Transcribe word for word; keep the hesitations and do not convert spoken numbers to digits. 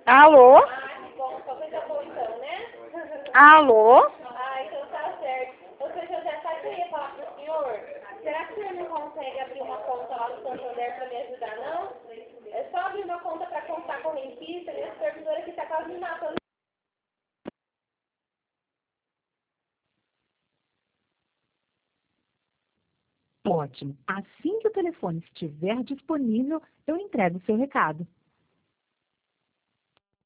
Alô? Ah, que bom, só coisa boa então, né? Alô? Ah, então tá certo. Ô, seu José, sabe o que eu ia falar pro senhor? Será que o senhor não consegue abrir uma conta lá no Santander pra me ajudar, não? É só abrir uma conta pra contar correntista, minha supervisora aqui tá quase me matando. Ótimo. Assim que o telefone estiver disponível, eu entrego o seu recado.